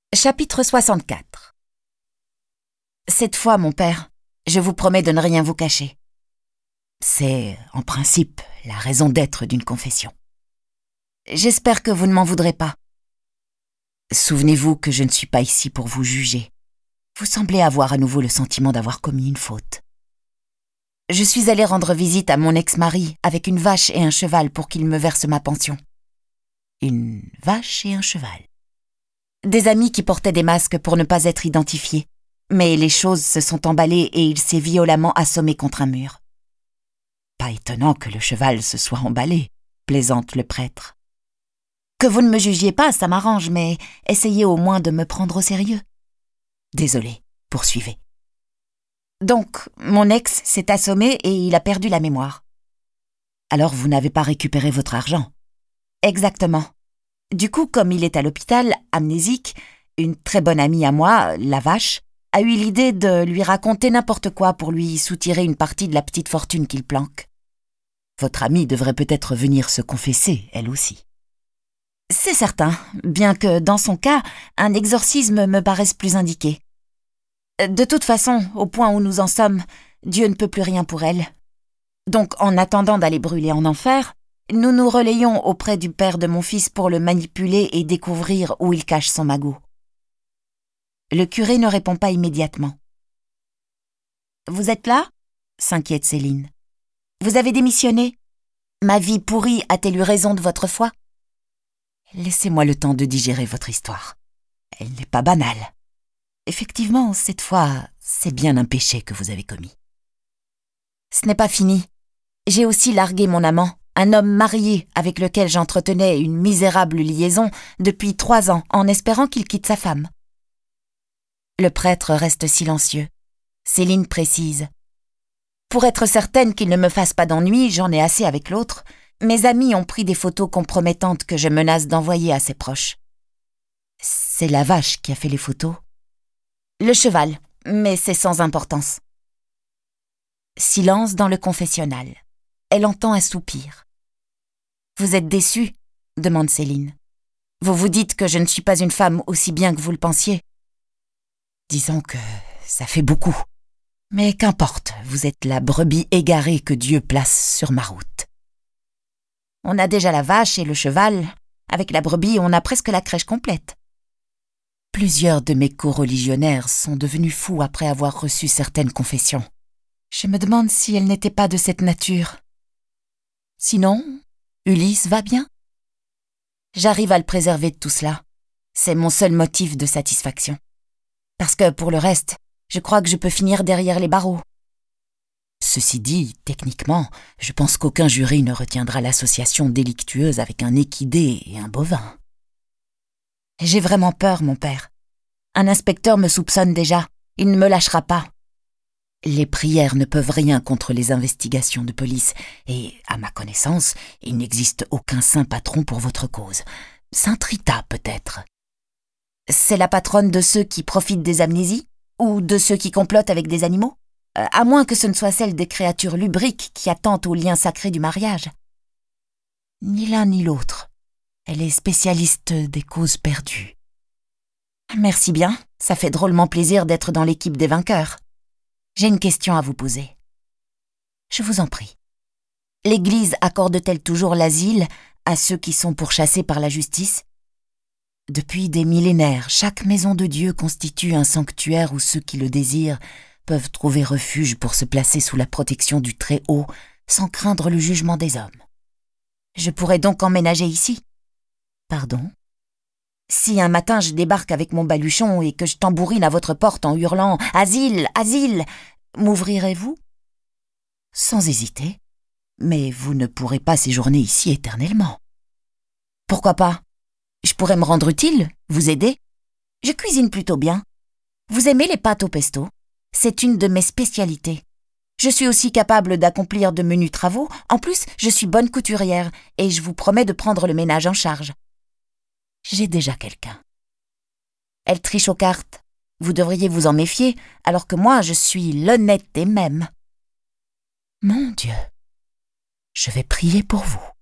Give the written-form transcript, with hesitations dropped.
Chapitre 64. Cette fois, mon père, je vous promets de ne rien vous cacher. C'est, en principe, la raison d'être d'une confession. J'espère que vous ne m'en voudrez pas. Souvenez-vous que je ne suis pas ici pour vous juger. Vous semblez avoir à nouveau le sentiment d'avoir commis une faute. Je suis allée rendre visite à mon ex-mari avec une vache et un cheval pour qu'il me verse ma pension. Une vache et un cheval. Des amis qui portaient des masques pour ne pas être identifiés. Mais les choses se sont emballées et il s'est violemment assommé contre un mur. Pas étonnant que le cheval se soit emballé, plaisante le prêtre. Que vous ne me jugiez pas, ça m'arrange, mais essayez au moins de me prendre au sérieux. Désolé, poursuivez. Donc, mon ex s'est assommé et il a perdu la mémoire. Alors vous n'avez pas récupéré votre argent? Exactement. Du coup, comme il est à l'hôpital, amnésique, une très bonne amie à moi, la vache, a eu l'idée de lui raconter n'importe quoi pour lui soutirer une partie de la petite fortune qu'il planque. Votre amie devrait peut-être venir se confesser, elle aussi. C'est certain, bien que dans son cas, un exorcisme me paraisse plus indiqué. De toute façon, au point où nous en sommes, Dieu ne peut plus rien pour elle. Donc, en attendant d'aller brûler en enfer, nous nous relayons auprès du père de mon fils pour le manipuler et découvrir où il cache son magot. Le curé ne répond pas immédiatement. « Vous êtes là ?» s'inquiète Céline. « Vous avez démissionné? Ma vie pourrie a-t-elle eu raison de votre foi? Laissez-moi le temps de digérer votre histoire. Elle n'est pas banale. Effectivement, cette fois, c'est bien un péché que vous avez commis. Ce n'est pas fini. J'ai aussi largué mon amant, un homme marié avec lequel j'entretenais une misérable liaison depuis 3 ans en espérant qu'il quitte sa femme. » Le prêtre reste silencieux. Céline précise. « Pour être certaine qu'il ne me fasse pas d'ennui, j'en ai assez avec l'autre. Mes amis ont pris des photos compromettantes que je menace d'envoyer à ses proches. » C'est la vache qui a fait les photos? Le cheval, mais c'est sans importance. Silence dans le confessionnal. Elle entend un soupir. « Vous êtes déçue ?» demande Céline. « Vous vous dites que je ne suis pas une femme aussi bien que vous le pensiez. » Disons que ça fait beaucoup. Mais qu'importe, vous êtes la brebis égarée que Dieu place sur ma route. On a déjà la vache et le cheval. Avec la brebis, on a presque la crèche complète. Plusieurs de mes coreligionnaires sont devenus fous après avoir reçu certaines confessions. Je me demande si elles n'étaient pas de cette nature. Sinon, Ulysse va bien? J'arrive à le préserver de tout cela. C'est mon seul motif de satisfaction. Parce que, pour le reste, je crois que je peux finir derrière les barreaux. Ceci dit, techniquement, je pense qu'aucun jury ne retiendra l'association délictueuse avec un équidé et un bovin. J'ai vraiment peur, mon père. Un inspecteur me soupçonne déjà. Il ne me lâchera pas. Les prières ne peuvent rien contre les investigations de police, et, à ma connaissance, il n'existe aucun saint patron pour votre cause. Sainte Rita, peut-être. C'est la patronne de ceux qui profitent des amnésies? Ou de ceux qui complotent avec des animaux? À moins que ce ne soit celle des créatures lubriques qui attentent au lien sacré du mariage. Ni l'un ni l'autre. Elle est spécialiste des causes perdues. Merci bien, ça fait drôlement plaisir d'être dans l'équipe des vainqueurs. J'ai une question à vous poser. Je vous en prie. L'Église accorde-t-elle toujours l'asile à ceux qui sont pourchassés par la justice? Depuis des millénaires, chaque maison de Dieu constitue un sanctuaire où ceux qui le désirent peuvent trouver refuge pour se placer sous la protection du Très-Haut sans craindre le jugement des hommes. Je pourrais donc emménager ici? Pardon? Si un matin je débarque avec mon baluchon et que je tambourine à votre porte en hurlant « Asile! Asile !» m'ouvrirez-vous? Sans hésiter, mais vous ne pourrez pas séjourner ici éternellement. Pourquoi pas? Je pourrais me rendre utile, vous aider. Je cuisine plutôt bien. Vous aimez les pâtes au pesto? C'est une de mes spécialités. Je suis aussi capable d'accomplir de menus travaux. En plus, je suis bonne couturière et je vous promets de prendre le ménage en charge. J'ai déjà quelqu'un. Elle triche aux cartes. Vous devriez vous en méfier, alors que moi, je suis l'honnêteté même. Mon Dieu, je vais prier pour vous.